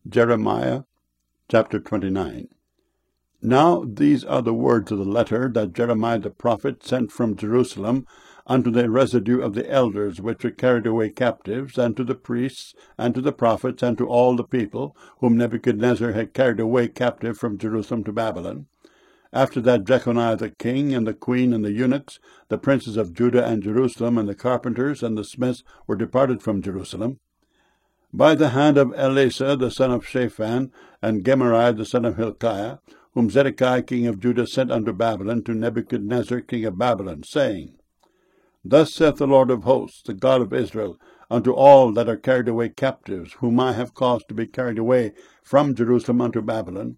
Jeremiah chapter 29. Now these are the words of the letter that Jeremiah the prophet sent from Jerusalem unto the residue of the elders which were carried away captives, and to the priests, and to the prophets, and to all the people, whom Nebuchadnezzar had carried away captive from Jerusalem to Babylon. After that Jeconiah the king, and the queen, and the eunuchs, the princes of Judah and Jerusalem, and the carpenters, and the smiths were departed from Jerusalem, by the hand of Elasah the son of Shaphan, and Gemariah the son of Hilkiah, whom Zedekiah king of Judah sent unto Babylon, to Nebuchadnezzar king of Babylon, saying, Thus saith the Lord of hosts, the God of Israel, unto all that are carried away captives, whom I have caused to be carried away from Jerusalem unto Babylon,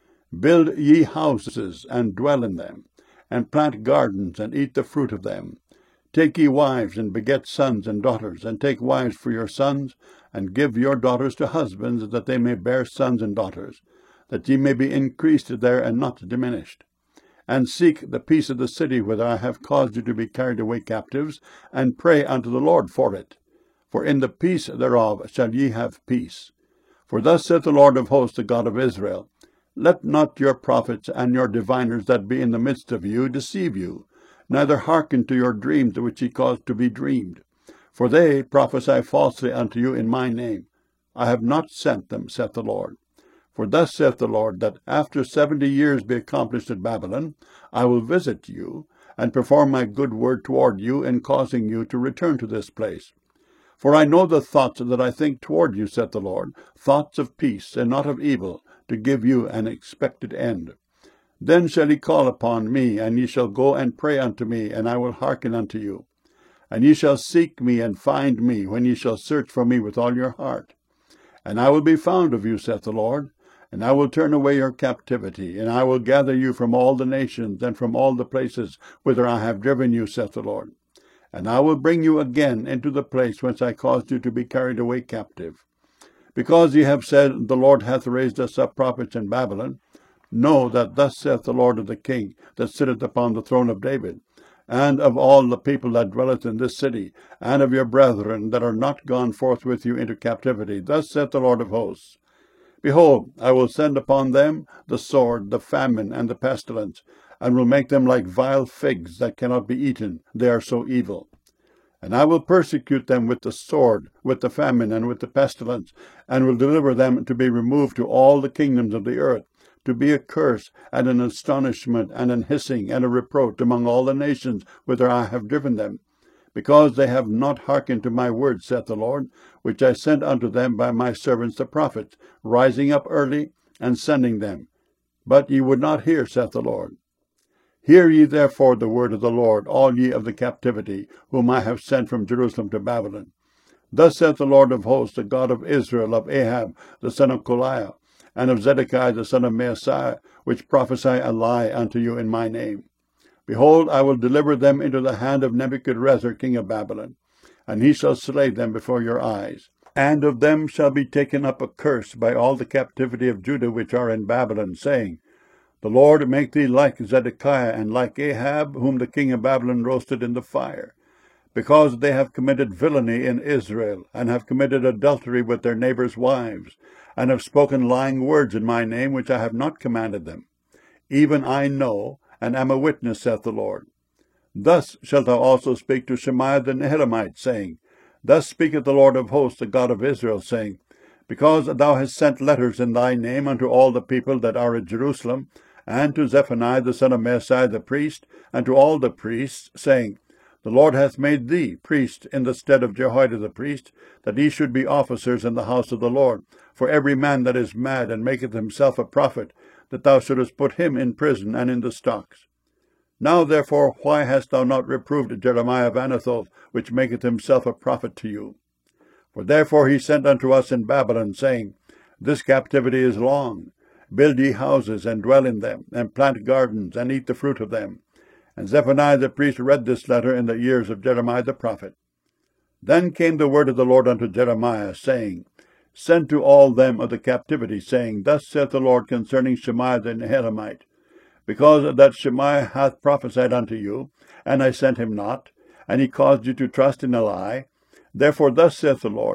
Build ye houses, and dwell in them, and plant gardens, and eat the fruit of them. Take ye wives, and beget sons and daughters, and take wives for your sons, and give your daughters to husbands, that they may bear sons and daughters, that ye may be increased there and not diminished. And seek the peace of the city whither I have caused you to be carried away captives, and pray unto the Lord for it. For in the peace thereof shall ye have peace. For thus saith the Lord of hosts, the God of Israel, Let not your prophets and your diviners that be in the midst of you deceive you, neither hearken to your dreams which ye cause to be dreamed. For they prophesy falsely unto you in my name. I have not sent them, saith the Lord. For thus saith the Lord, that after 70 years be accomplished at Babylon, I will visit you, and perform my good word toward you, in causing you to return to this place. For I know the thoughts that I think toward you, saith the Lord, thoughts of peace, and not of evil, to give you an expected end. Then shall ye call upon me, and ye shall go and pray unto me, and I will hearken unto you. And ye shall seek me and find me, when ye shall search for me with all your heart. And I will be found of you, saith the Lord, and I will turn away your captivity, and I will gather you from all the nations, and from all the places whither I have driven you, saith the Lord. And I will bring you again into the place whence I caused you to be carried away captive. Because ye have said, The Lord hath raised us up prophets in Babylon, know that thus saith the Lord of the King, that sitteth upon the throne of David, and of all the people that dwelleth in this city, and of your brethren that are not gone forth with you into captivity. Thus saith the Lord of hosts, Behold, I will send upon them the sword, the famine, and the pestilence, and will make them like vile figs that cannot be eaten, they are so evil. And I will persecute them with the sword, with the famine, and with the pestilence, and will deliver them to be removed to all the kingdoms of the earth, to be a curse, and an astonishment, and an hissing, and a reproach among all the nations whither I have driven them, because they have not hearkened to my words, saith the Lord, which I sent unto them by my servants the prophets, rising up early, and sending them. But ye would not hear, saith the Lord. Hear ye therefore the word of the Lord, all ye of the captivity, whom I have sent from Jerusalem to Babylon. Thus saith the Lord of hosts, the God of Israel, of Ahab the son of Koliah, and of Zedekiah the son of Maaseiah, which prophesy a lie unto you in my name. Behold, I will deliver them into the hand of Nebuchadnezzar king of Babylon, and he shall slay them before your eyes. And of them shall be taken up a curse by all the captivity of Judah which are in Babylon, saying, The Lord make thee like Zedekiah, and like Ahab, whom the king of Babylon roasted in the fire, because they have committed villainy in Israel, and have committed adultery with their neighbors' wives, and have spoken lying words in my name, which I have not commanded them. Even I know, and am a witness, saith the Lord. Thus shalt thou also speak to Shemaiah the Nehelamite, saying, Thus speaketh the Lord of hosts, the God of Israel, saying, Because thou hast sent letters in thy name unto all the people that are at Jerusalem, and to Zephaniah the son of Maaseiah the priest, and to all the priests, saying, The Lord hath made thee priest in the stead of Jehoiada the priest, that ye should be officers in the house of the Lord, for every man that is mad and maketh himself a prophet, that thou shouldest put him in prison and in the stocks. Now therefore why hast thou not reproved Jeremiah of Anathoth, which maketh himself a prophet to you? For therefore he sent unto us in Babylon, saying, This captivity is long. Build ye houses, and dwell in them, and plant gardens, and eat the fruit of them. And Zephaniah the priest read this letter in the ears of Jeremiah the prophet. Then came the word of the Lord unto Jeremiah, saying, Send to all them of the captivity, saying, Thus saith the Lord concerning Shemaiah the Nehelamite, Because that Shemaiah hath prophesied unto you, and I sent him not, and he caused you to trust in a lie, therefore thus saith the Lord,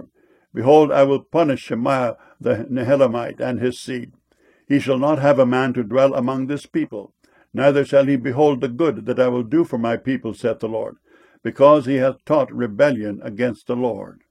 Behold, I will punish Shemaiah the Nehelamite and his seed. He shall not have a man to dwell among this people, neither shall he behold the good that I will do for my people, saith the Lord, because he hath taught rebellion against the Lord.